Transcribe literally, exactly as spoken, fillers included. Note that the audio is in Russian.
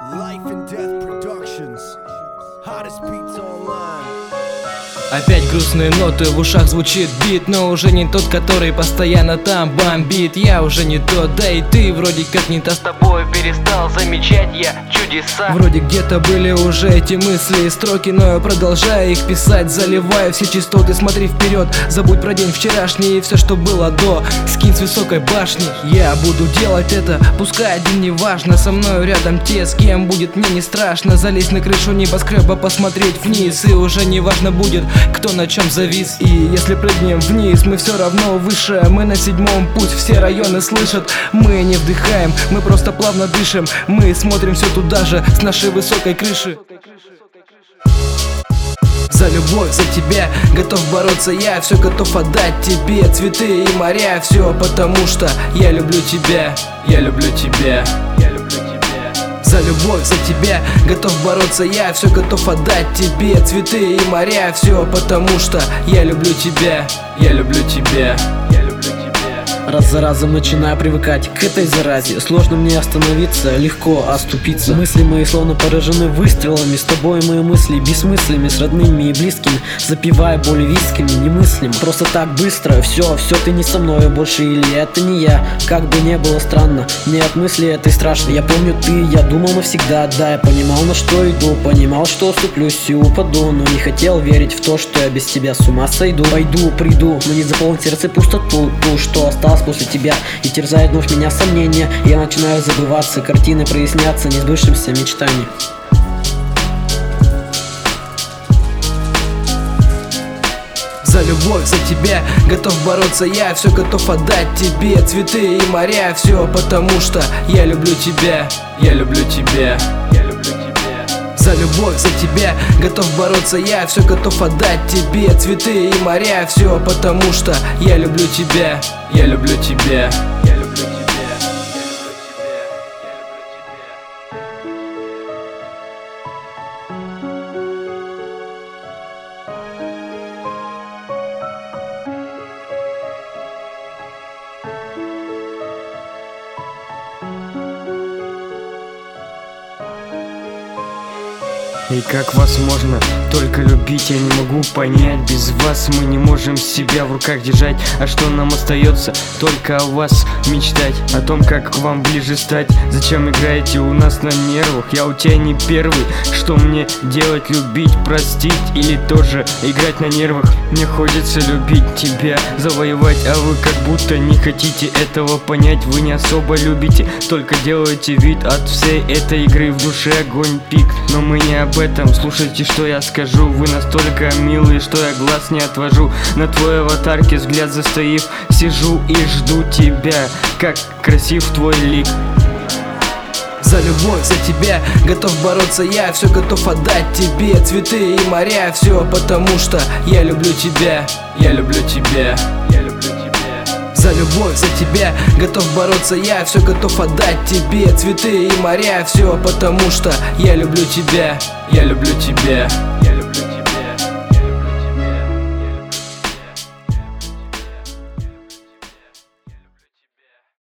Life and Death Productions. Hottest beats online. Опять грустные ноты, в ушах звучит бит, но уже не тот, который постоянно там бомбит. Я уже не тот, да и ты вроде как не та. С тобой перестал замечать я чудеса. Вроде где-то были уже эти мысли и строки, но я продолжаю их писать, заливаю все частоты. Смотри вперед, забудь про день вчерашний и все, что было до. Скинь с высокой башни, я буду делать это, пускай один не важно. Со мною рядом те, с кем будет мне не страшно. Залезть на крышу небоскреба, посмотреть вниз, и уже не важно будет, кто на чем завис. И если прыгнем вниз, мы все равно выше. Мы на седьмом путь, все районы слышат. Мы не вдыхаем, мы просто плавно дышим. Мы смотрим все туда же, с нашей высокой крыши. За любовь, за тебя готов бороться я. Все готов отдать тебе, цветы и моря. Все потому что я люблю тебя, я люблю тебя, я люблю тебя. За любовь, за тебя готов бороться я. Все готов отдать тебе, цветы и моря. Все потому что я люблю тебя, я люблю тебя, я люблю тебя. Раз за разом начинаю привыкать к этой заразе. Сложно мне остановиться, легко оступиться. Мысли мои словно поражены выстрелами. С тобой мои мысли бессмысленными, с родными и близкими. Запивая боли висками, немыслимо. Просто так быстро, все, все, ты не со мной больше. Или это не я, как бы не было странно. Мне от мысли этой страшно. Я помню ты, я думал навсегда. Да, я понимал, на что иду. Понимал, что уступлюсь и упаду. Но не хотел верить в то, что я без тебя с ума сойду. Пойду, приду, но не заполнить сердце пустоту, ту, что осталось после тебя. И терзает вновь меня сомнения. Я начинаю забываться, картины прояснятся несбывшимся мечтанием. За любовь, за тебя готов бороться я. Все готов отдать тебе, цветы и моря. Все потому что я люблю тебя, я люблю тебя, я люблю тебя. За любовь, за тебя готов бороться я. Все готов отдать тебе, цветы и моря. Все потому что я люблю тебя, я люблю тебя, я люблю тебя. И как вас можно только любить, я не могу понять. Без вас мы не можем себя в руках держать. А что нам остается? Только о вас мечтать, о том, как к вам ближе стать. Зачем играете у нас на нервах? Я у тебя не первый. Что мне делать? Любить, простить или тоже играть на нервах? Мне хочется любить тебя, завоевать, а вы как будто не хотите этого понять. Вы не особо любите, только делаете вид от всей этой игры. В душе огонь пик, но мы не об этом. Слушайте, что я скажу. Вы настолько милые, что я глаз не отвожу. На твоей аватарке взгляд застоив, сижу и жду тебя. Как красив твой лик. За любовь, за тебя готов бороться я. Все готов отдать тебе, цветы и моря. Все потому что я люблю тебя, я люблю тебя, я люблю тебя. За любовь, за тебя готов бороться я. Все готов отдать тебе, цветы и моря. Все потому что я люблю тебя, я люблю тебя, я люблю тебя.